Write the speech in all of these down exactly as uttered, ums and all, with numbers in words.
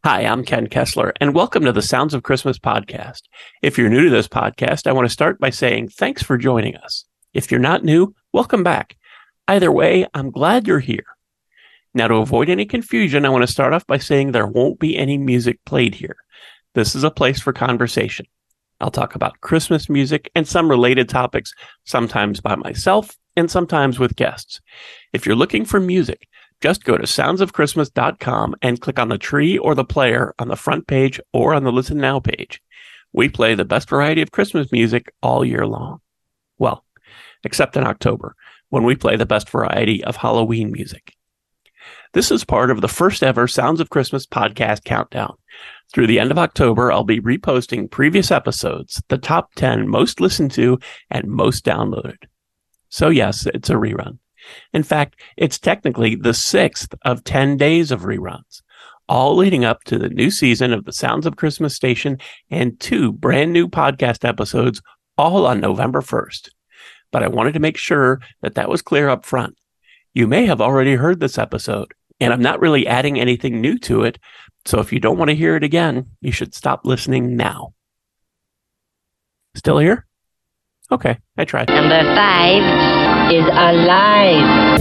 Hi, I'm Ken Kessler, and welcome to the Sounds of Christmas podcast. If you're new to this podcast, I want to start by saying thanks for joining us. If you're not new, welcome back. Either way, I'm glad you're here. Now, to avoid any confusion, I want to start off by saying there won't be any music played here. This is a place for conversation. I'll talk about Christmas music and some related topics, sometimes by myself and sometimes with guests. If you're looking for music, just go to sounds of christmas dot com and click on the tree or the player on the front page or on the Listen Now page. We play the best variety of Christmas music all year long. Well, except in October, when we play the best variety of Halloween music. This is part of the first ever Sounds of Christmas podcast countdown. Through the end of October, I'll be reposting previous episodes, the top ten most listened to and most downloaded. So yes, it's a rerun. In fact, it's technically the sixth of ten days of reruns, all leading up to the new season of the Sounds of Christmas station and two brand new podcast episodes, all on November first. But I wanted to make sure that that was clear up front. You may have already heard this episode, and I'm not really adding anything new to it, so if you don't want to hear it again, you should stop listening now. Still here? Okay, I tried. Number five is alive.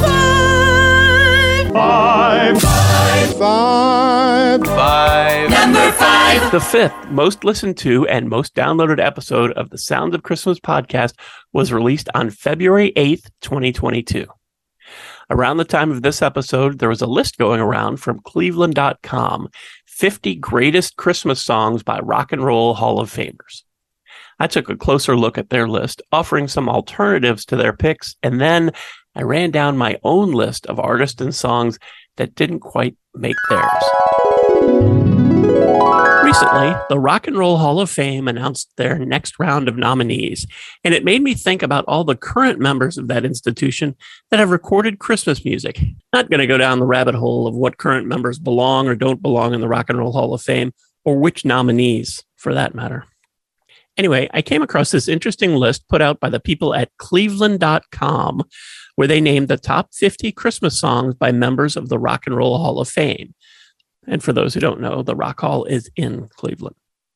Five. Five. Five. Five. Number five. The fifth most listened to and most downloaded episode of the Sounds of Christmas podcast was released on February eighth, twenty twenty-two. Around the time of this episode, there was a list going around from Cleveland dot com, fifty greatest Christmas songs by Rock and Roll Hall of Famers. I took a closer look at their list, offering some alternatives to their picks, and then I ran down my own list of artists and songs that didn't quite make theirs. Recently, the Rock and Roll Hall of Fame announced their next round of nominees, and it made me think about all the current members of that institution that have recorded Christmas music. Not going to go down the rabbit hole of what current members belong or don't belong in the Rock and Roll Hall of Fame, or which nominees, for that matter. Anyway, I came across this interesting list put out by the people at Cleveland dot com, where they named the top fifty Christmas songs by members of the Rock and Roll Hall of Fame. And for those who don't know, the Rock Hall is in Cleveland.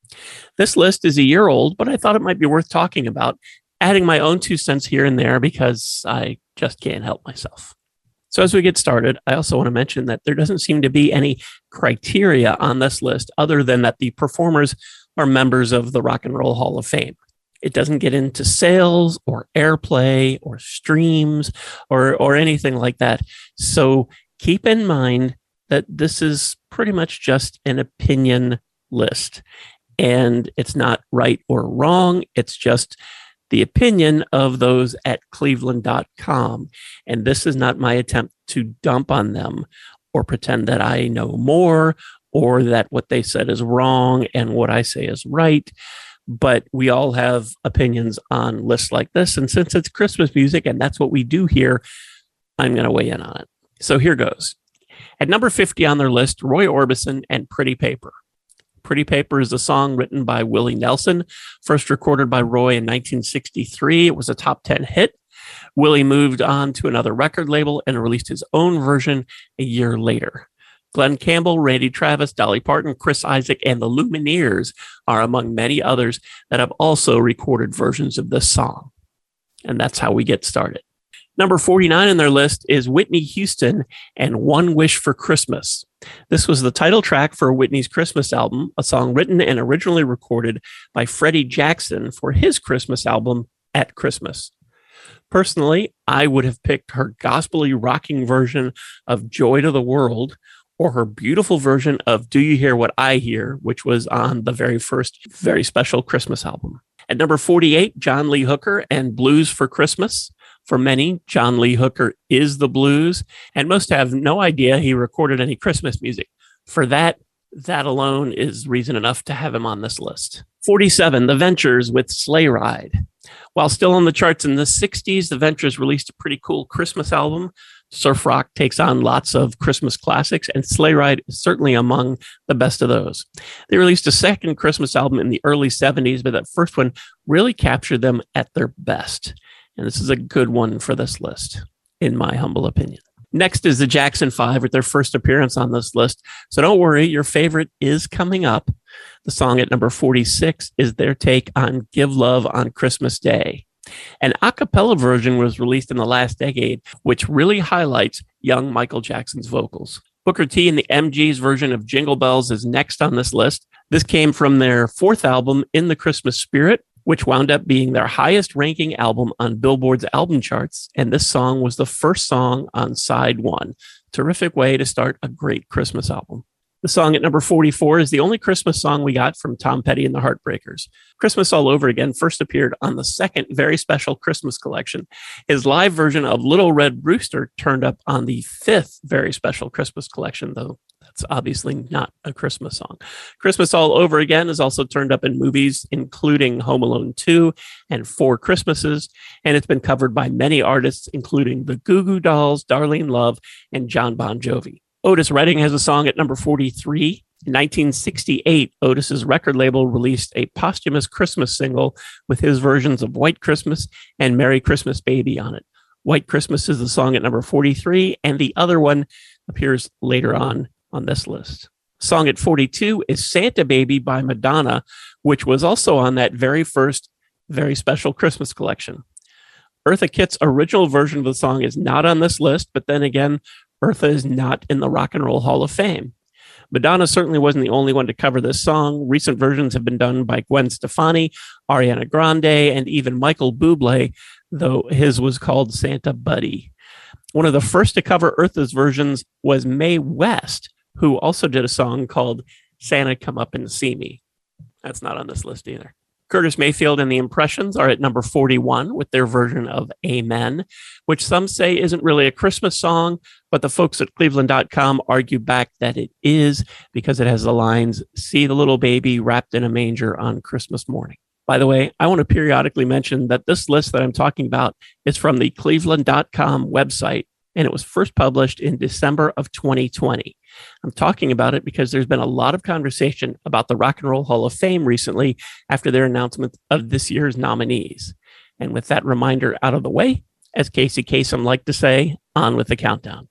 This list is a year old, but I thought it might be worth talking about, adding my own two cents here and there because I just can't help myself. So as we get started, I also want to mention that there doesn't seem to be any criteria on this list other than that the performers are members of the Rock and Roll Hall of Fame. It doesn't get into sales or airplay or streams or or anything like that. So keep in mind that this is pretty much just an opinion list, and it's not right or wrong. It's just the opinion of those at Cleveland dot com. And this is not my attempt to dump on them or pretend that I know more or that what they said is wrong and what I say is right. But we all have opinions on lists like this. And since it's Christmas music and that's what we do here, I'm going to weigh in on it. So here goes. At number fifty on their list, Roy Orbison and Pretty Paper. Pretty Paper is a song written by Willie Nelson, first recorded by Roy in nineteen sixty-three. It was a top ten hit. Willie moved on to another record label and released his own version a year later. Glenn Campbell, Randy Travis, Dolly Parton, Chris Isaak, and the Lumineers are among many others that have also recorded versions of this song. And that's how we get started. Number forty-nine on their list is Whitney Houston and One Wish for Christmas. This was the title track for Whitney's Christmas album, a song written and originally recorded by Freddie Jackson for his Christmas album, At Christmas. Personally, I would have picked her gospel-y rocking version of Joy to the World, or her beautiful version of Do You Hear What I Hear, which was on the very first, very special Christmas album. At number forty-eight, John Lee Hooker and Blues for Christmas. For many, John Lee Hooker is the blues, and most have no idea he recorded any Christmas music. For that, that alone is reason enough to have him on this list. forty-seven, The Ventures with Sleigh Ride. While still on the charts in the sixties, The Ventures released a pretty cool Christmas album. Surf rock takes on lots of Christmas classics, and Sleigh Ride is certainly among the best of those. They released a second Christmas album in the early seventies, but that first one really captured them at their best. And this is a good one for this list, in my humble opinion. Next is the Jackson Five with their first appearance on this list. So don't worry, your favorite is coming up. The song at number forty-six is their take on Give Love on Christmas Day. An a cappella version was released in the last decade, which really highlights young Michael Jackson's vocals. Booker T and the M Gs version of Jingle Bells is next on this list. This came from their fourth album, In the Christmas Spirit, which wound up being their highest ranking album on Billboard's album charts. And this song was the first song on side one. Terrific way to start a great Christmas album. The song at number forty-four is the only Christmas song we got from Tom Petty and the Heartbreakers. Christmas All Over Again first appeared on the second very special Christmas collection. His live version of Little Red Rooster turned up on the fifth very special Christmas collection, though that's obviously not a Christmas song. Christmas All Over Again is also turned up in movies, including Home Alone two and Four Christmases, and it's been covered by many artists, including the Goo Goo Dolls, Darlene Love, and John Bon Jovi. Otis Redding has a song at number forty-three. In nineteen sixty-eight, Otis's record label released a posthumous Christmas single with his versions of White Christmas and Merry Christmas Baby on it. White Christmas is the song at number forty-three, and the other one appears later on on this list. Song at forty-two is Santa Baby by Madonna, which was also on that very first, very special Christmas collection. Eartha Kitt's original version of the song is not on this list, but then again, Eartha is not in the Rock and Roll Hall of Fame. Madonna certainly wasn't the only one to cover this song. Recent versions have been done by Gwen Stefani, Ariana Grande, and even Michael Bublé, though his was called Santa Buddy. One of the first to cover Eartha's versions was Mae West, who also did a song called Santa Come Up and See Me. That's not on this list either. Curtis Mayfield and the Impressions are at number forty-one with their version of Amen, which some say isn't really a Christmas song, but the folks at Cleveland dot com argue back that it is because it has the lines, "See the little baby wrapped in a manger on Christmas morning." By the way, I want to periodically mention that this list that I'm talking about is from the Cleveland dot com website, and it was first published in December of twenty twenty. I'm talking about it because there's been a lot of conversation about the Rock and Roll Hall of Fame recently after their announcement of this year's nominees. And with that reminder out of the way, as Casey Kasem liked to say, on with the countdown.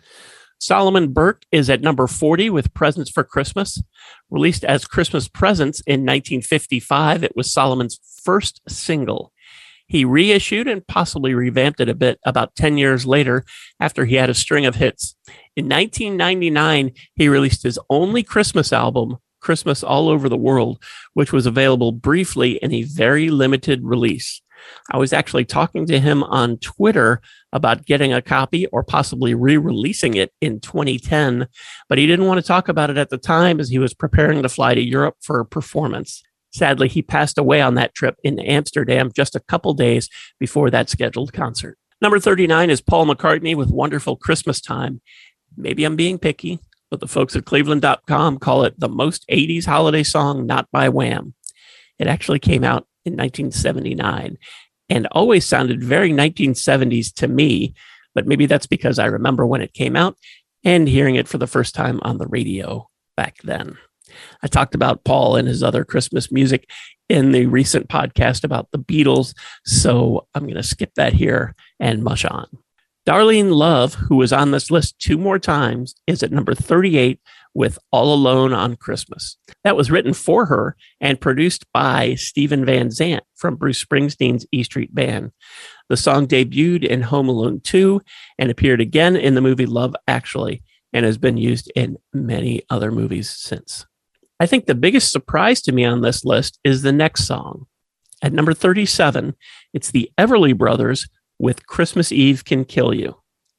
Solomon Burke is at number forty with Presents for Christmas. Released as Christmas Presents in nineteen fifty-five, it was Solomon's first single. He reissued and possibly revamped it a bit about ten years later after he had a string of hits. In nineteen ninety-nine, he released his only Christmas album, Christmas All Over the World, which was available briefly in a very limited release. I was actually talking to him on Twitter about getting a copy or possibly re-releasing it in twenty ten, but he didn't want to talk about it at the time as he was preparing to fly to Europe for a performance. Sadly, he passed away on that trip in Amsterdam just a couple days before that scheduled concert. Number thirty-nine is Paul McCartney with Wonderful Christmas Time. Maybe I'm being picky, but the folks at Cleveland dot com call it the most eighties holiday song not by Wham. It actually came out in nineteen seventy-nine and always sounded very nineteen seventies to me, but maybe that's because I remember when it came out and hearing it for the first time on the radio back then. I talked about Paul and his other Christmas music in the recent podcast about the Beatles, so I'm going to skip that here and mush on. Darlene Love, who was on this list two more times, is at number thirty-eight with All Alone on Christmas. That was written for her and produced by Stephen Van Zandt from Bruce Springsteen's E Street Band. The song debuted in Home Alone two and appeared again in the movie Love Actually and has been used in many other movies since. I think the biggest surprise to me on this list is the next song. At number thirty-seven, it's the Everly Brothers with Christmas Eve Can Kill You.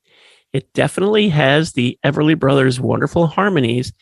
It definitely has the Everly Brothers' wonderful harmonies,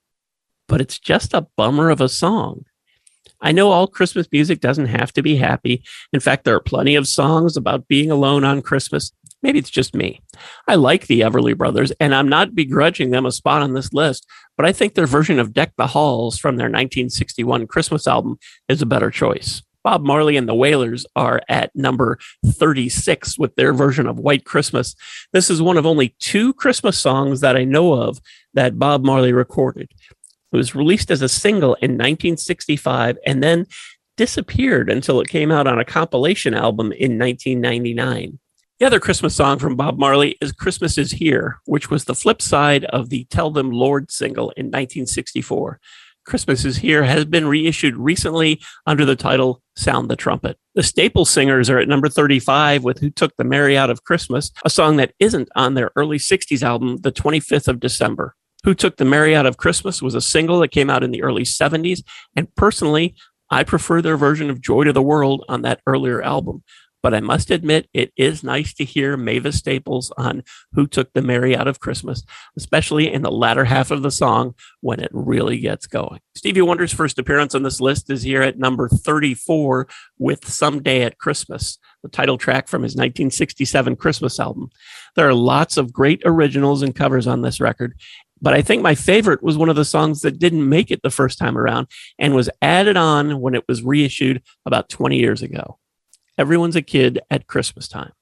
but it's just a bummer of a song. I know all Christmas music doesn't have to be happy. In fact, there are plenty of songs about being alone on Christmas. Maybe it's just me. I like the Everly Brothers, and I'm not begrudging them a spot on this list, but I think their version of Deck the Halls from their nineteen sixty-one Christmas album is a better choice. Bob Marley and the Wailers are at number thirty-six with their version of White Christmas. This is one of only two Christmas songs that I know of that Bob Marley recorded. It was released as a single in nineteen sixty-five and then disappeared until it came out on a compilation album in nineteen ninety-nine. The other Christmas song from Bob Marley is Christmas Is Here, which was the flip side of the Tell Them Lord single in nineteen sixty-four. Christmas Is Here has been reissued recently under the title Sound the Trumpet. The Staple Singers are at number thirty-five with Who Took the Merry Out of Christmas, a song that isn't on their early sixties album, The twenty-fifth of December. Who Took the Merry Out of Christmas was a single that came out in the early seventies, and personally, I prefer their version of Joy to the World on that earlier album. But I must admit, it is nice to hear Mavis Staples on Who Took the Merry Out of Christmas, especially in the latter half of the song when it really gets going. Stevie Wonder's first appearance on this list is here at number thirty-four with Someday at Christmas, the title track from his nineteen sixty-seven Christmas album. There are lots of great originals and covers on this record, but I think my favorite was one of the songs that didn't make it the first time around and was added on when it was reissued about twenty years ago. Everyone's a Kid at Christmas Time.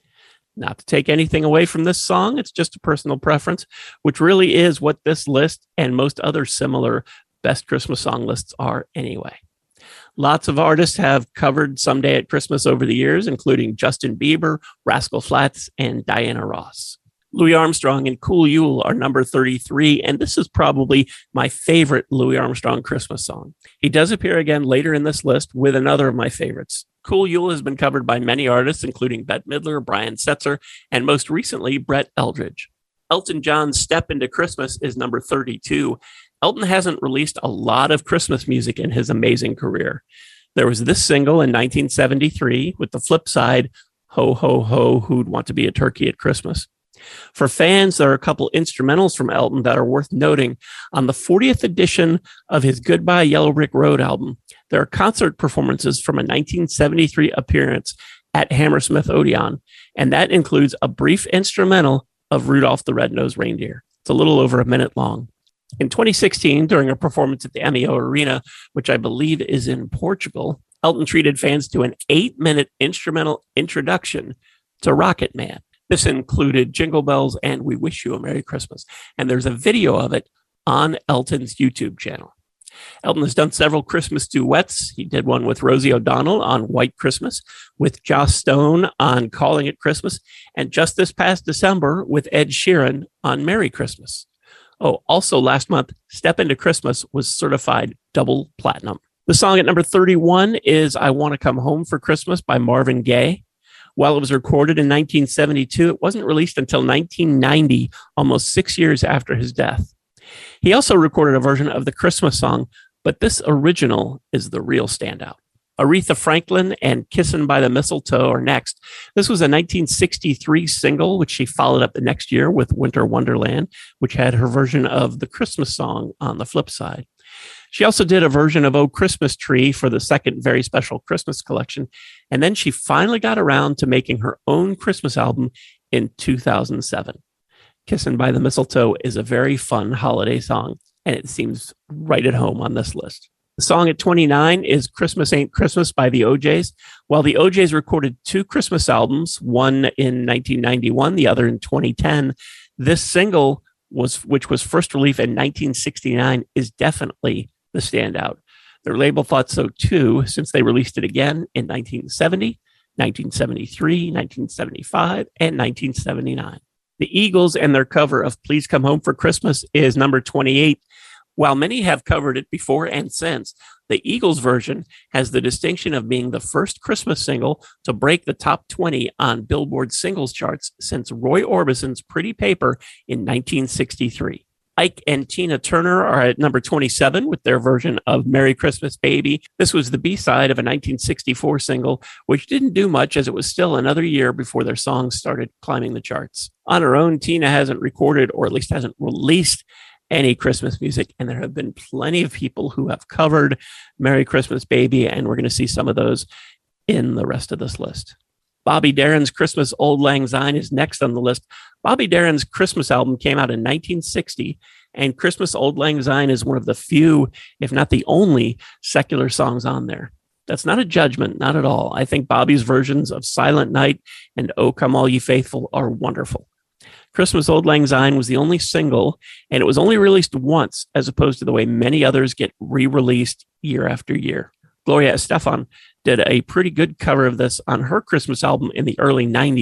Not to take anything away from this song, it's just a personal preference, which really is what this list and most other similar best Christmas song lists are anyway. Lots of artists have covered Someday at Christmas over the years, including Justin Bieber, Rascal Flatts, and Diana Ross. Louis Armstrong and Cool Yule are number thirty-three, and this is probably my favorite Louis Armstrong Christmas song. He does appear again later in this list with another of my favorites. Cool Yule has been covered by many artists, including Bette Midler, Brian Setzer, and most recently, Brett Eldredge. Elton John's Step Into Christmas is number thirty-two. Elton hasn't released a lot of Christmas music in his amazing career. There was this single in nineteen seventy-three with the flip side, Ho, Ho, Ho, Who'd Want to Be a Turkey at Christmas. For fans, there are a couple instrumentals from Elton that are worth noting. On the fortieth edition of his Goodbye Yellow Brick Road album, there are concert performances from a nineteen seventy-three appearance at Hammersmith Odeon, and that includes a brief instrumental of Rudolph the Red-Nosed Reindeer. It's a little over a minute long. In twenty sixteen, during a performance at the M E O Arena, which I believe is in Portugal, Elton treated fans to an eight-minute instrumental introduction to Rocket Man. This included Jingle Bells and We Wish You a Merry Christmas, and there's a video of it on Elton's YouTube channel. Elton has done several Christmas duets. He did one with Rosie O'Donnell on White Christmas, with Joss Stone on Calling It Christmas, and just this past December with Ed Sheeran on Merry Christmas. Oh, also last month, Step Into Christmas was certified double platinum. The song at number thirty-one is I Want to Come Home for Christmas by Marvin Gaye. While it was recorded in nineteen seventy-two, it wasn't released until nineteen ninety, almost six years after his death. He also recorded a version of the Christmas song, but this original is the real standout. Aretha Franklin and Kissin' by the Mistletoe are next. This was a nineteen sixty-three single, which she followed up the next year with Winter Wonderland, which had her version of the Christmas song on the flip side. She also did a version of Oh Christmas Tree for the second very special Christmas collection, and then she finally got around to making her own Christmas album in two thousand seven. Kissin' by the Mistletoe is a very fun holiday song, and it seems right at home on this list. The song at twenty-nine is Christmas Ain't Christmas by the O Js. While the O Js recorded two Christmas albums, one in nineteen ninety-one, the other in twenty ten, this single, was which was first released in nineteen sixty-nine, is definitely the standout. Their label thought so too, since they released it again in nineteen seventy, nineteen seventy-three, nineteen seventy-five, and nineteen seventy-nine. The Eagles and their cover of Please Come Home for Christmas is number twenty-eight. While many have covered it before and since, the Eagles version has the distinction of being the first Christmas single to break the top twenty on Billboard singles charts since Roy Orbison's Pretty Paper in nineteen sixty-three. Ike and Tina Turner are at number twenty-seven with their version of Merry Christmas Baby. This was the B-side of a nineteen sixty-four single, which didn't do much as it was still another year before their songs started climbing the charts. On her own, Tina hasn't recorded, or at least hasn't released, any Christmas music, and there have been plenty of people who have covered Merry Christmas Baby, and we're going to see some of those in the rest of this list. Bobby Darin's Christmas Auld Lang Syne is next on the list. Bobby Darin's Christmas album came out in nineteen sixty, and Christmas Auld Lang Syne is one of the few, if not the only, secular songs on there. That's not a judgment, not at all. I think Bobby's versions of Silent Night and O Come All Ye Faithful are wonderful. Christmas Auld Lang Syne was the only single, and it was only released once, as opposed to the way many others get re-released year after year. Gloria Estefan did a pretty good cover of this on her Christmas album in the early nineties,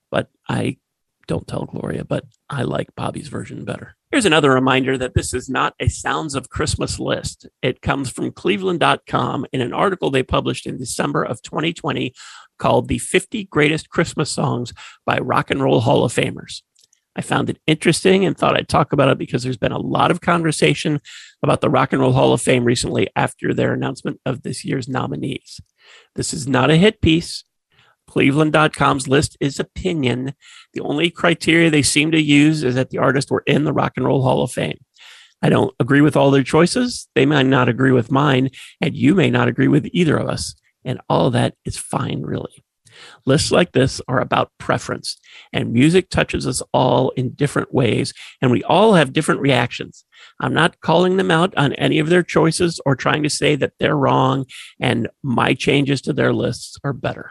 but I don't tell Gloria, but I like Bobby's version better. Here's another reminder that this is not a Sounds of Christmas list. It comes from Cleveland dot com in an article they published in December of twenty twenty called The fifty Greatest Christmas Songs by Rock and Roll Hall of Famers. I found it interesting and thought I'd talk about it because there's been a lot of conversation about the Rock and Roll Hall of Fame recently after their announcement of this year's nominees. This is not a hit piece. Cleveland dot com's list is opinion. The only criteria they seem to use is that the artists were in the Rock and Roll Hall of Fame. I don't agree with all their choices. They might not agree with mine, and you may not agree with either of us. And all of that is fine, really. Lists like this are about preference, and music touches us all in different ways, and we all have different reactions. I'm not calling them out on any of their choices or trying to say that they're wrong and my changes to their lists are better.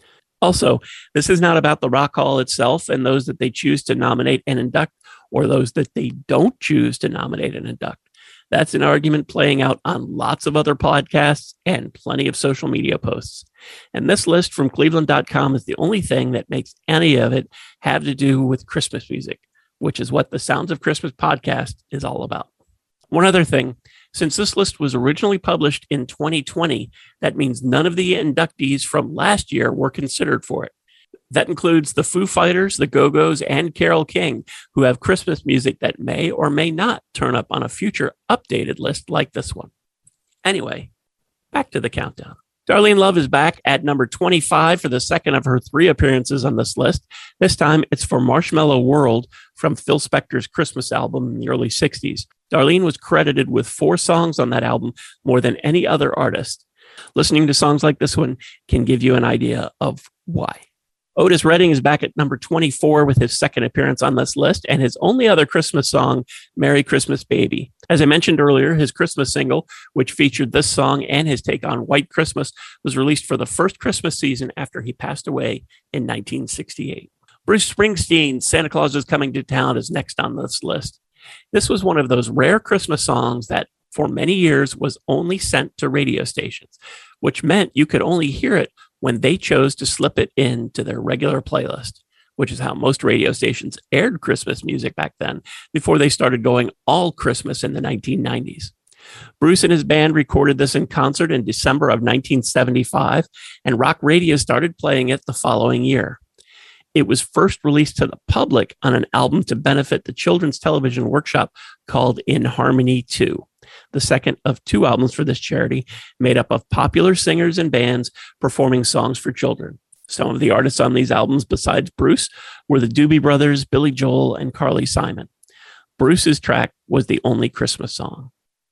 Also, this is not about the Rock Hall itself and those that they choose to nominate and induct, or those that they don't choose to nominate and induct. That's an argument playing out on lots of other podcasts and plenty of social media posts. And this list from Cleveland dot com is the only thing that makes any of it have to do with Christmas music, which is what the Sounds of Christmas podcast is all about. One other thing, since this list was originally published in twenty twenty, that means none of the inductees from last year were considered for it. That includes the Foo Fighters, the Go-Go's, and Carole King, who have Christmas music that may or may not turn up on a future updated list like this one. Anyway, back to the countdown. Darlene Love is back at number twenty-five for the second of her three appearances on this list. This time, it's for Marshmallow World from Phil Spector's Christmas album in the early sixties. Darlene was credited with four songs on that album, more than any other artist. Listening to songs like this one can give you an idea of why. Otis Redding is back at number twenty-four with his second appearance on this list and his only other Christmas song, Merry Christmas Baby. As I mentioned earlier, his Christmas single, which featured this song and his take on White Christmas, was released for the first Christmas season after he passed away in nineteen sixty-eight. Bruce Springsteen's Santa Claus is Coming to Town is next on this list. This was one of those rare Christmas songs that for many years was only sent to radio stations, which meant you could only hear it when they chose to slip it into their regular playlist, which is how most radio stations aired Christmas music back then before they started going all Christmas in the nineteen nineties. Bruce and his band recorded this in concert in December of nineteen seventy-five, and rock radio started playing it the following year. It was first released to the public on an album to benefit the Children's Television Workshop called In Harmony two, the second of two albums for this charity, made up of popular singers and bands performing songs for children. Some of the artists on these albums, besides Bruce, were the Doobie Brothers, Billy Joel, and Carly Simon. Bruce's track was the only Christmas song.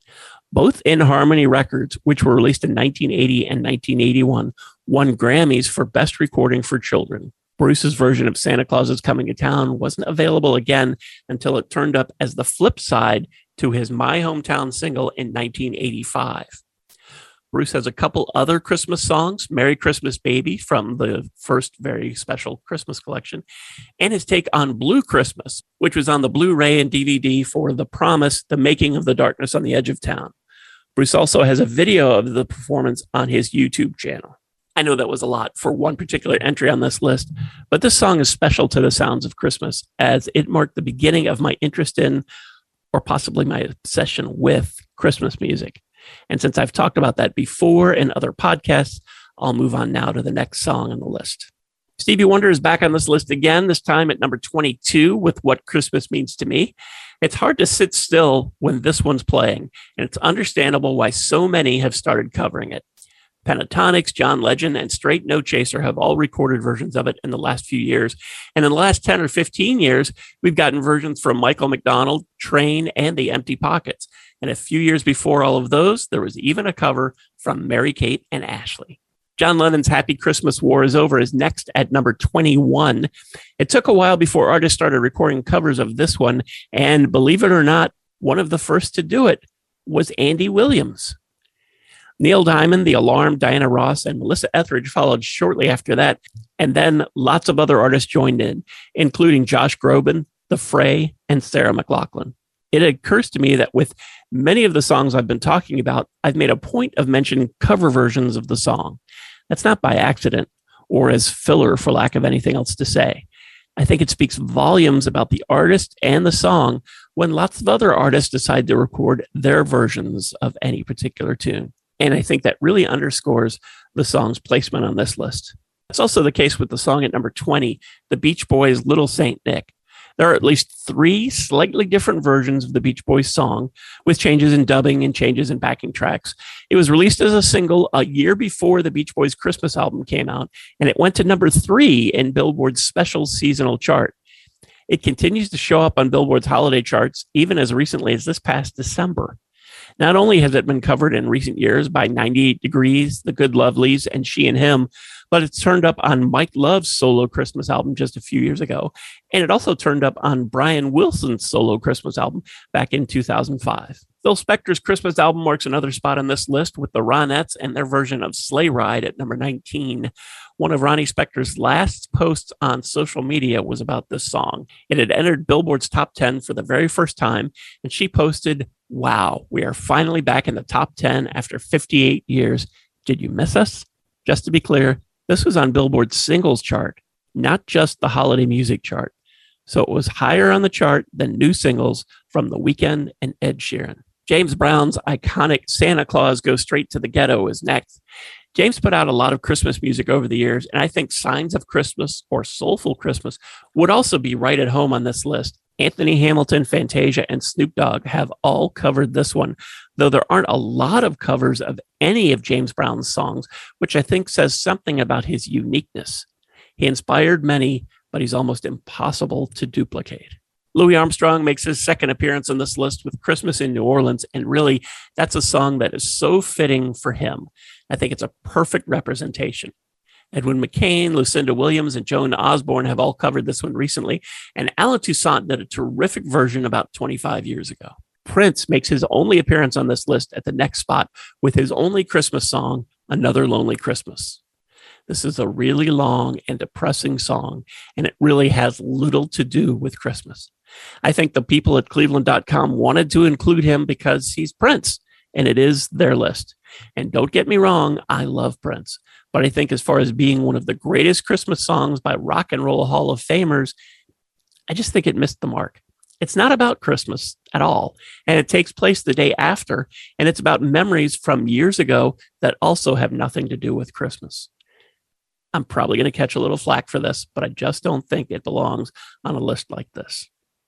Both In Harmony records, which were released in nineteen eighty and nineteen eighty-one, won Grammys for Best Recording for Children. Bruce's version of Santa Claus is Coming to Town wasn't available again until it turned up as the flip side to his My Hometown single in nineteen eighty-five. Bruce has a couple other Christmas songs, Merry Christmas Baby from the first very special Christmas collection, and his take on Blue Christmas, which was on the Blu-ray and D V D for The Promise, The Making of the Darkness on the Edge of Town. Bruce also has a video of the performance on his YouTube channel. I know that was a lot for one particular entry on this list, but this song is special to the Sounds of Christmas as it marked the beginning of my interest in, or possibly my obsession with, Christmas music. And since I've talked about that before in other podcasts, I'll move on now to the next song on the list. Stevie Wonder is back on this list again, this time at number twenty-two with What Christmas Means to Me. It's hard to sit still when this one's playing, and it's understandable why so many have started covering it. Pentatonix, John Legend, and Straight No Chaser have all recorded versions of it in the last few years. And in the last ten or fifteen years, we've gotten versions from Michael McDonald, Train, and the Empty Pockets. And a few years before all of those, there was even a cover from Mary-Kate and Ashley. John Lennon's Happy Christmas War Is Over is next at number twenty-one. It took a while before artists started recording covers of this one. And believe it or not, one of the first to do it was Andy Williams. Neil Diamond, The Alarm, Diana Ross, and Melissa Etheridge followed shortly after that, and then lots of other artists joined in, including Josh Groban, The Fray, and Sarah McLachlan. It occurs to me that with many of the songs I've been talking about, I've made a point of mentioning cover versions of the song. That's not by accident or as filler for lack of anything else to say. I think it speaks volumes about the artist and the song when lots of other artists decide to record their versions of any particular tune. And I think that really underscores the song's placement on this list. It's also the case with the song at number twenty, the Beach Boys' Little Saint Nick. There are at least three slightly different versions of the Beach Boys song, with changes in dubbing and changes in backing tracks. It was released as a single a year before the Beach Boys Christmas album came out, and it went to number three in Billboard's special seasonal chart. It continues to show up on Billboard's holiday charts, even as recently as this past December. Not only has it been covered in recent years by ninety-eight degrees, The Good Lovelies, and She and Him, but it's turned up on Mike Love's solo Christmas album just a few years ago. And it also turned up on Brian Wilson's solo Christmas album back in two thousand five. Phil Spector's Christmas album marks another spot on this list with the Ronettes and their version of Sleigh Ride at number nineteen. One of Ronnie Spector's last posts on social media was about this song. It had entered Billboard's top ten for the very first time, and she posted, "Wow, we are finally back in the top ten after fifty-eight years. Did you miss us?" Just to be clear, this was on Billboard's singles chart, not just the holiday music chart. So it was higher on the chart than new singles from The Weeknd and Ed Sheeran. James Brown's iconic Santa Claus Goes Straight to the Ghetto is next. James put out a lot of Christmas music over the years, and I think Signs of Christmas or Soulful Christmas would also be right at home on this list. Anthony Hamilton, Fantasia, and Snoop Dogg have all covered this one, though there aren't a lot of covers of any of James Brown's songs, which I think says something about his uniqueness. He inspired many, but he's almost impossible to duplicate. Louis Armstrong makes his second appearance on this list with Christmas in New Orleans, and really, that's a song that is so fitting for him. I think it's a perfect representation. Edwin McCain, Lucinda Williams, and Joan Osborne have all covered this one recently, and Alan Toussaint did a terrific version about twenty-five years ago. Prince makes his only appearance on this list at the next spot with his only Christmas song, Another Lonely Christmas. This is a really long and depressing song, and it really has little to do with Christmas. I think the people at Cleveland dot com wanted to include him because he's Prince, and it is their list. And don't get me wrong, I love Prince. But I think as far as being one of the greatest Christmas songs by Rock and Roll Hall of Famers, I just think it missed the mark. It's not about Christmas at all. And it takes place the day after. And it's about memories from years ago that also have nothing to do with Christmas. I'm probably going to catch a little flack for this, but I just don't think it belongs on a list like this.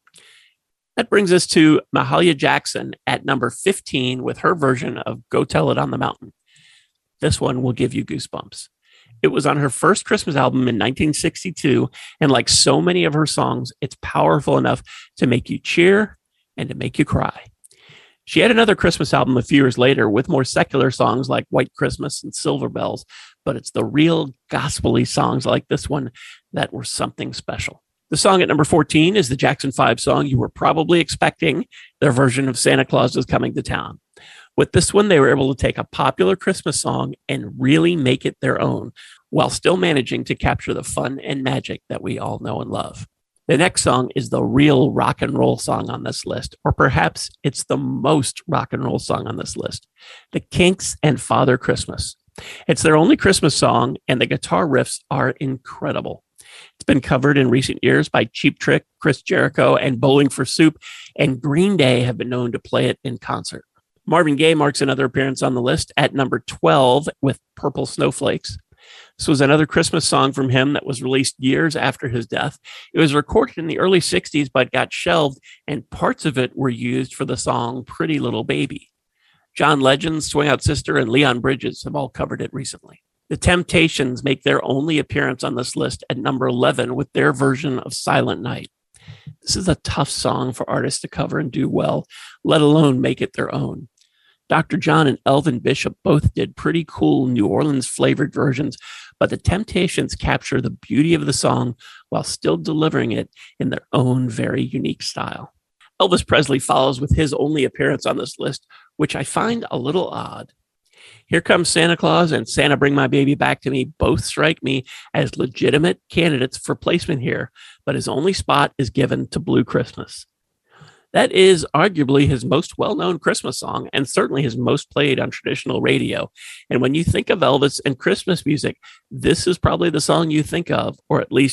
That brings us to Mahalia Jackson at number fifteen with her version of Go Tell It on the Mountain. This one will give you goosebumps. It was on her first Christmas album in nineteen sixty-two, and like so many of her songs, it's powerful enough to make you cheer and to make you cry. She had another Christmas album a few years later with more secular songs like White Christmas and Silver Bells, but it's the real gospel-y songs like this one that were something special. The song at number fourteen is the Jackson five song you were probably expecting, their version of Santa Claus is Coming to Town. With this one, they were able to take a popular Christmas song and really make it their own, while still managing to capture the fun and magic that we all know and love. The next song is the real rock and roll song on this list, or perhaps it's the most rock and roll song on this list, The Kinks and Father Christmas. It's their only Christmas song, and the guitar riffs are incredible. It's been covered in recent years by Cheap Trick, Chris Jericho, and Bowling for Soup, and Green Day have been known to play it in concert. Marvin Gaye marks another appearance on the list at number twelve with Purple Snowflakes. This was another Christmas song from him that was released years after his death. It was recorded in the early sixties, but got shelved, and parts of it were used for the song Pretty Little Baby. John Legend, Swing Out Sister, and Leon Bridges have all covered it recently. The Temptations make their only appearance on this list at number eleven with their version of Silent Night. This is a tough song for artists to cover and do well, let alone make it their own. Doctor John and Elvin Bishop both did pretty cool New Orleans-flavored versions, but the Temptations capture the beauty of the song while still delivering it in their own very unique style. Elvis Presley follows with his only appearance on this list, which I find a little odd. Here Comes Santa Claus and Santa Bring My Baby Back to Me both strike me as legitimate candidates for placement here, but his only spot is given to Blue Christmas. That is arguably his most well-known Christmas song and certainly his most played on traditional radio. And when you think of Elvis and Christmas music, this is probably the song you think of, or at least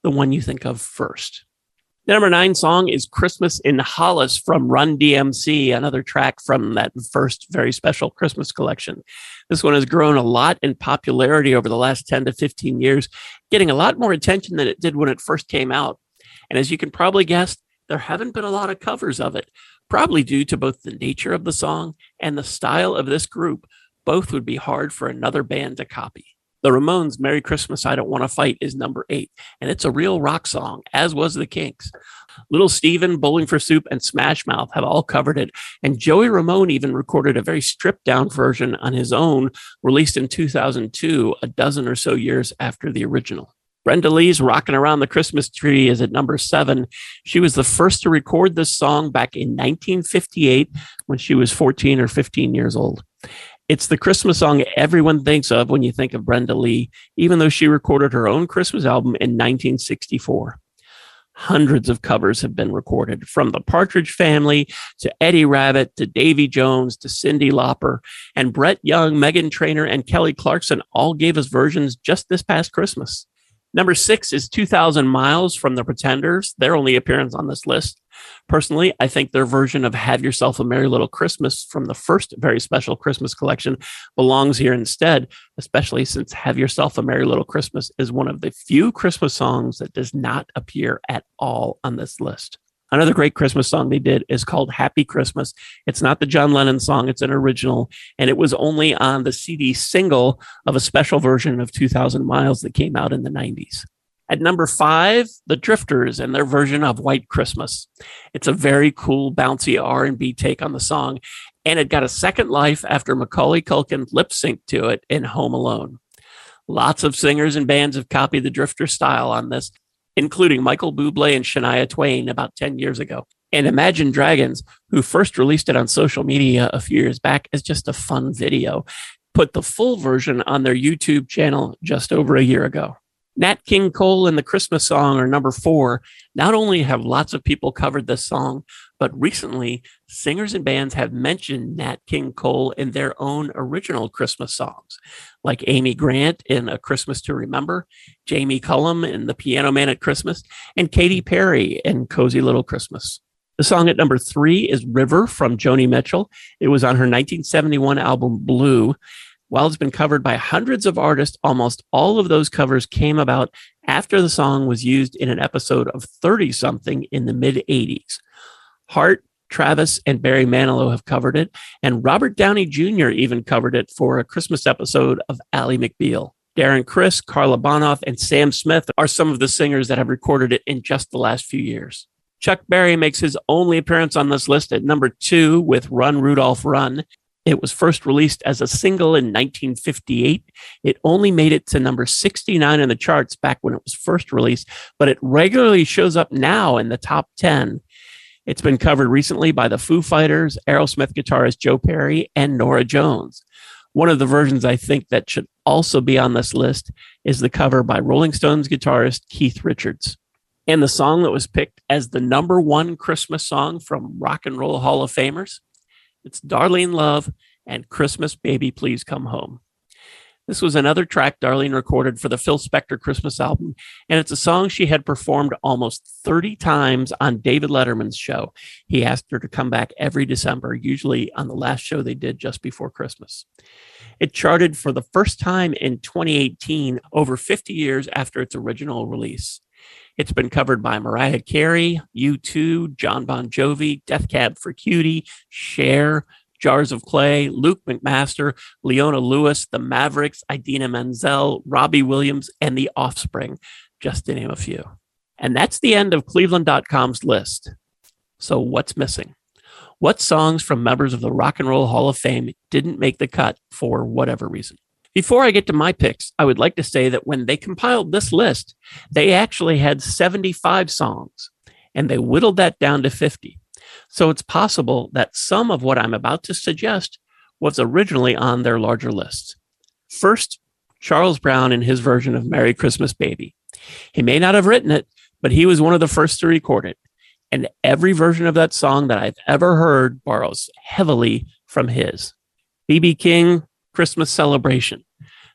the one you think of first. The number nine song is Christmas in Hollis from Run D M C, another track from that first very special Christmas collection. This one has grown a lot in popularity over the last ten to fifteen years, getting a lot more attention than it did when it first came out. And as you can probably guess, there haven't been a lot of covers of it, probably due to both the nature of the song and the style of this group. Both would be hard for another band to copy. The Ramones' Merry Christmas, I Don't Want to Fight is number eight, and it's a real rock song, as was the Kinks. Little Steven, Bowling for Soup, and Smash Mouth have all covered it, and Joey Ramone even recorded a very stripped-down version on his own, released in two thousand two, a dozen or so years after the original. Brenda Lee's Rockin' Around the Christmas Tree is at number seven. She was the first to record this song back in nineteen fifty-eight when she was fourteen or fifteen years old. It's the Christmas song everyone thinks of when you think of Brenda Lee, even though she recorded her own Christmas album in nineteen sixty-four. Hundreds of covers have been recorded, from the Partridge Family to Eddie Rabbitt to Davy Jones to Cyndi Lauper, and Brett Young, Meghan Trainor, and Kelly Clarkson all gave us versions just this past Christmas. Number six is two thousand Miles from the Pretenders, their only appearance on this list. Personally, I think their version of Have Yourself a Merry Little Christmas from the first very special Christmas collection belongs here instead, especially since Have Yourself a Merry Little Christmas is one of the few Christmas songs that does not appear at all on this list. Another great Christmas song they did is called Happy Christmas. It's not the John Lennon song, it's an original, and it was only on the C D single of a special version of two thousand Miles that came out in the nineties. At number five, The Drifters and their version of White Christmas. It's a very cool, bouncy R and B take on the song, and it got a second life after Macaulay Culkin lip-synced to it in Home Alone. Lots of singers and bands have copied the Drifter style on this, including Michael Bublé and Shania Twain about ten years ago. And Imagine Dragons, who first released it on social media a few years back as just a fun video, put the full version on their YouTube channel just over a year ago. Nat King Cole and the Christmas Song are number four. Not only have lots of people covered this song, but recently singers and bands have mentioned Nat King Cole in their own original Christmas songs, like Amy Grant in A Christmas to Remember, Jamie Cullum in The Piano Man at Christmas, and Katy Perry in Cozy Little Christmas. The song at number three is River from Joni Mitchell. It was on her nineteen seventy-one album Blue. While it's been covered by hundreds of artists, almost all of those covers came about after the song was used in an episode of thirty-something in the mid-eighties. Hart, Travis, and Barry Manilow have covered it, and Robert Downey Junior even covered it for a Christmas episode of Ally McBeal. Darren Criss, Carla Bonoff, and Sam Smith are some of the singers that have recorded it in just the last few years. Chuck Berry makes his only appearance on this list at number two with Run, Rudolph, Run. It was first released as a single in nineteen fifty-eight. It only made it to number sixty-nine in the charts back when it was first released, but it regularly shows up now in the top ten. It's been covered recently by the Foo Fighters, Aerosmith guitarist Joe Perry, and Norah Jones. One of the versions I think that should also be on this list is the cover by Rolling Stones guitarist Keith Richards. And the song that was picked as the number one Christmas song from Rock and Roll Hall of Famers, it's Darlene Love and Christmas Baby Please Come Home. This was another track Darlene recorded for the Phil Spector Christmas album, and it's a song she had performed almost thirty times on David Letterman's show. He asked her to come back every December, usually on the last show they did just before Christmas. It charted for the first time in twenty eighteen, over fifty years after its original release. It's been covered by Mariah Carey, U two, John Bon Jovi, Death Cab for Cutie, Cher, Jars of Clay, Luke McMaster, Leona Lewis, The Mavericks, Idina Menzel, Robbie Williams, and The Offspring, just to name a few. And that's the end of Cleveland dot com's list. So what's missing? What songs from members of the Rock and Roll Hall of Fame didn't make the cut for whatever reason? Before I get to my picks, I would like to say that when they compiled this list, they actually had seventy-five songs, and they whittled that down to fifty. So it's possible that some of what I'm about to suggest was originally on their larger list. First, Charles Brown in his version of Merry Christmas Baby. He may not have written it, but he was one of the first to record it. And every version of that song that I've ever heard borrows heavily from his. B B King, Christmas Celebration.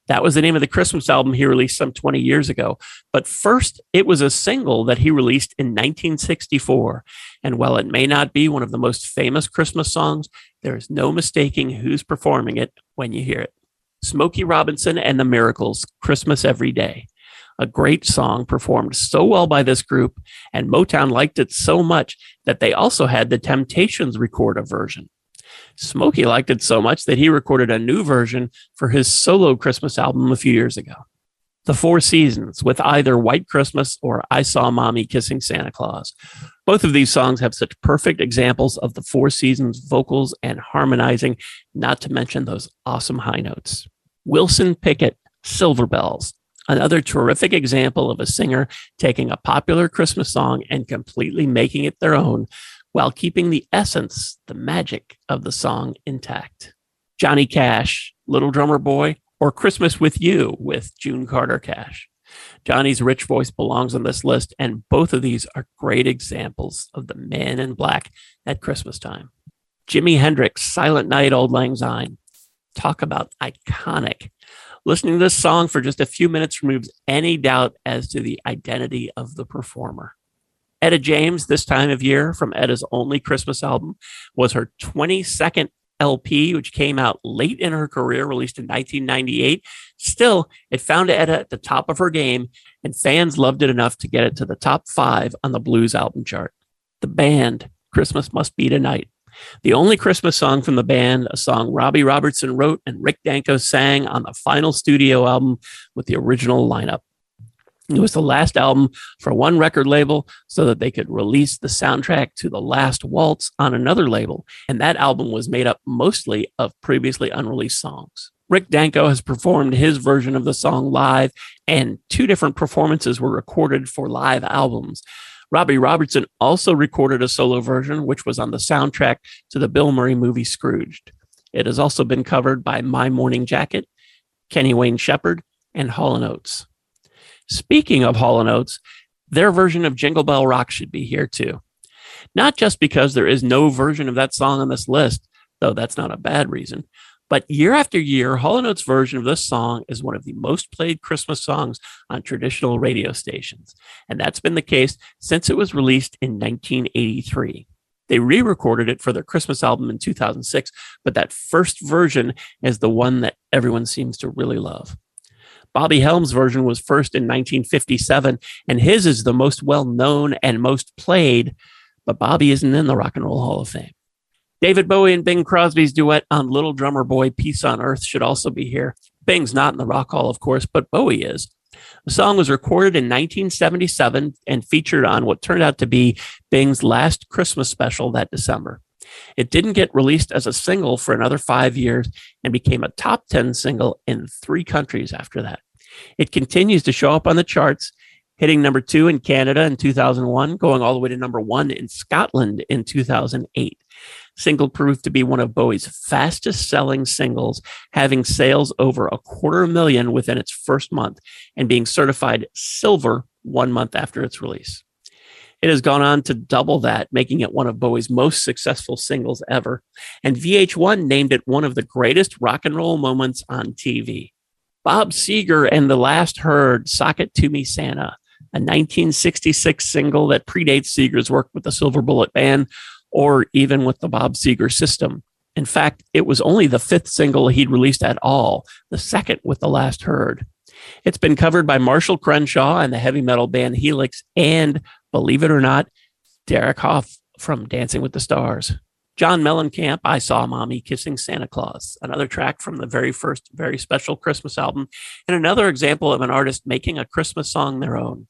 That was the name of the Christmas album he released some twenty years ago. But first, it was a single that he released in nineteen sixty-four. And while it may not be one of the most famous Christmas songs, there is no mistaking who's performing it when you hear it. Smokey Robinson and the Miracles, Christmas Every Day. A great song performed so well by this group, and Motown liked it so much that they also had the Temptations record a version. Smokey liked it so much that he recorded a new version for his solo Christmas album a few years ago. The Four Seasons, with either White Christmas or I Saw Mommy Kissing Santa Claus. Both of these songs have such perfect examples of the Four Seasons vocals and harmonizing, not to mention those awesome high notes. Wilson Pickett, Silver Bells. Another terrific example of a singer taking a popular Christmas song and completely making it their own, while keeping the essence, the magic of the song intact. Johnny Cash, Little Drummer Boy, or Christmas with You with June Carter Cash. Johnny's rich voice belongs on this list, and both of these are great examples of the man in black at Christmas time. Jimi Hendrix, Silent Night, Auld Lang Syne. Talk about iconic. Listening to this song for just a few minutes removes any doubt as to the identity of the performer. Etta James, this time of year, from Etta's only Christmas album, was her twenty-second L P, which came out late in her career, released in nineteen ninety-eight. Still, it found Etta at the top of her game, and fans loved it enough to get it to the top five on the blues album chart. The band, Christmas Must Be Tonight. The only Christmas song from the band, a song Robbie Robertson wrote and Rick Danko sang on the final studio album with the original lineup. It was the last album for one record label so that they could release the soundtrack to The Last Waltz on another label, and that album was made up mostly of previously unreleased songs. Rick Danko has performed his version of the song live, and two different performances were recorded for live albums. Robbie Robertson also recorded a solo version, which was on the soundtrack to the Bill Murray movie Scrooged. It has also been covered by My Morning Jacket, Kenny Wayne Shepherd, and Hall and Oates. Speaking of Hall and Oates, their version of Jingle Bell Rock should be here too. Not just because there is no version of that song on this list, though that's not a bad reason, but year after year, Hall and Oates' version of this song is one of the most played Christmas songs on traditional radio stations. And that's been the case since it was released in nineteen eighty-three. They re-recorded it for their Christmas album in two thousand six, but that first version is the one that everyone seems to really love. Bobby Helms' version was first in nineteen fifty-seven, and his is the most well-known and most played, but Bobby isn't in the Rock and Roll Hall of Fame. David Bowie and Bing Crosby's duet on Little Drummer Boy, Peace on Earth should also be here. Bing's not in the Rock Hall, of course, but Bowie is. The song was recorded in nineteen seventy-seven and featured on what turned out to be Bing's last Christmas special that December. It didn't get released as a single for another five years and became a top ten single in three countries after that. It continues to show up on the charts, hitting number two in Canada in two thousand one, going all the way to number one in Scotland in two thousand eight. Single proved to be one of Bowie's fastest selling singles, having sales over a quarter million within its first month and being certified silver one month after its release. It has gone on to double that, making it one of Bowie's most successful singles ever. And V H one named it one of the greatest rock and roll moments on T V. Bob Seger and the Last Herd, Sock It To Me Santa, a nineteen sixty-six single that predates Seger's work with the Silver Bullet Band or even with the Bob Seger System. In fact, it was only the fifth single he'd released at all, the second with the Last Herd. It's been covered by Marshall Crenshaw and the heavy metal band Helix and, believe it or not, Derek Hough from Dancing with the Stars. John Mellencamp, I Saw Mommy Kissing Santa Claus, another track from the very first Very Special Christmas album, and another example of an artist making a Christmas song their own.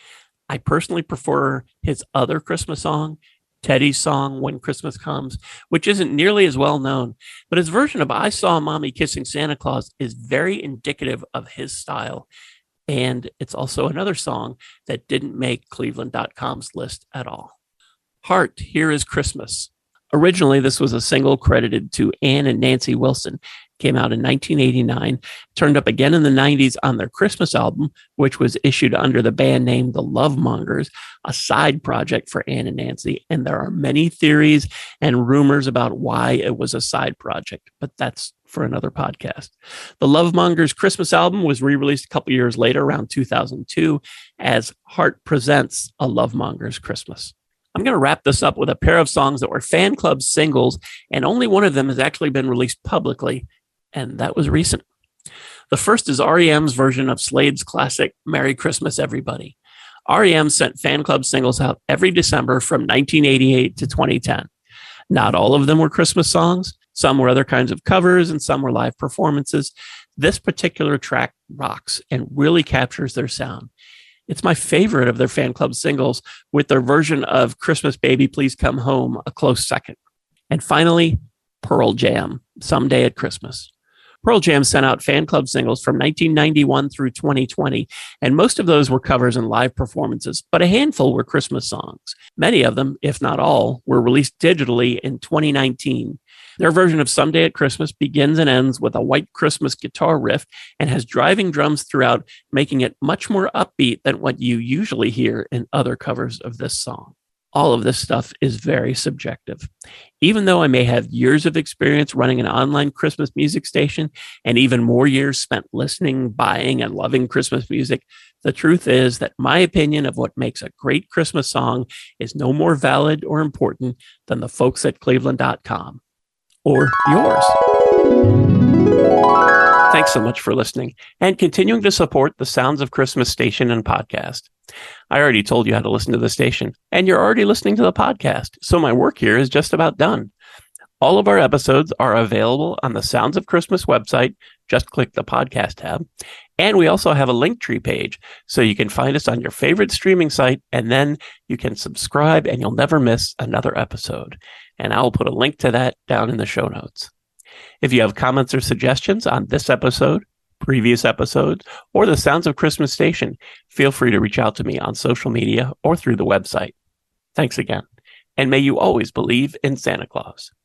I personally prefer his other Christmas song, Teddy's song, When Christmas Comes, which isn't nearly as well known, but his version of I Saw Mommy Kissing Santa Claus is very indicative of his style. And it's also another song that didn't make Cleveland dot com's list at all. Heart, Here Is Christmas. Originally, this was a single credited to Ann and Nancy Wilson. Came out in nineteen eighty-nine, turned up again in the nineties on their Christmas album, which was issued under the band name The Lovemongers, a side project for Ann and Nancy. And there are many theories and rumors about why it was a side project, but that's for another podcast. The Lovemongers Christmas album was re-released a couple years later, around two thousand two, as Heart Presents A Lovemongers Christmas. I'm going to wrap this up with a pair of songs that were fan club singles, and only one of them has actually been released publicly, and that was recent. The first is R E M's version of Slade's classic Merry Christmas, Everybody. R E M sent fan club singles out every December from nineteen eighty-eight to twenty ten. Not all of them were Christmas songs. Some were other kinds of covers, and some were live performances. This particular track rocks and really captures their sound. It's my favorite of their fan club singles, with their version of Christmas Baby Please Come Home a close second. And finally, Pearl Jam, Someday at Christmas. Pearl Jam sent out fan club singles from nineteen ninety-one through twenty twenty, and most of those were covers and live performances, but a handful were Christmas songs. Many of them, if not all, were released digitally in twenty nineteen. Their version of Someday at Christmas begins and ends with a White Christmas guitar riff and has driving drums throughout, making it much more upbeat than what you usually hear in other covers of this song. All of this stuff is very subjective. Even though I may have years of experience running an online Christmas music station and even more years spent listening, buying, and loving Christmas music, the truth is that my opinion of what makes a great Christmas song is no more valid or important than the folks at Cleveland dot com. Or yours. Thanks so much for listening and continuing to support the Sounds of Christmas station and podcast. I already told you how to listen to the station, and you're already listening to the podcast, so my work here is just about done. All of our episodes are available on the Sounds of Christmas website. Just click the podcast tab. And we also have a Linktree page, so you can find us on your favorite streaming site, and then you can subscribe and you'll never miss another episode. And I'll put a link to that down in the show notes. If you have comments or suggestions on this episode, previous episodes, or the Sounds of Christmas station, feel free to reach out to me on social media or through the website. Thanks again, and may you always believe in Santa Claus.